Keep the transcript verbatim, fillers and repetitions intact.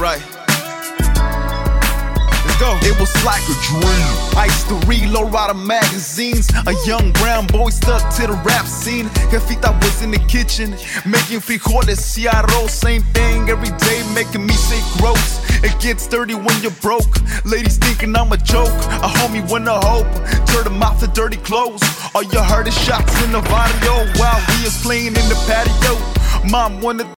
right. Let's go. It was like a dream. I used to read low-rider magazines. A young brown boy stuck to the rap scene. Jefita was in the kitchen making frijoles y arroz. Same thing every day, making me say gross. It gets dirty when you're broke. Ladies thinking I'm a joke. A homie with no hope. Turn them out to dirty clothes. All you heard is shots in the video while we was playing in the patio. Mom wanted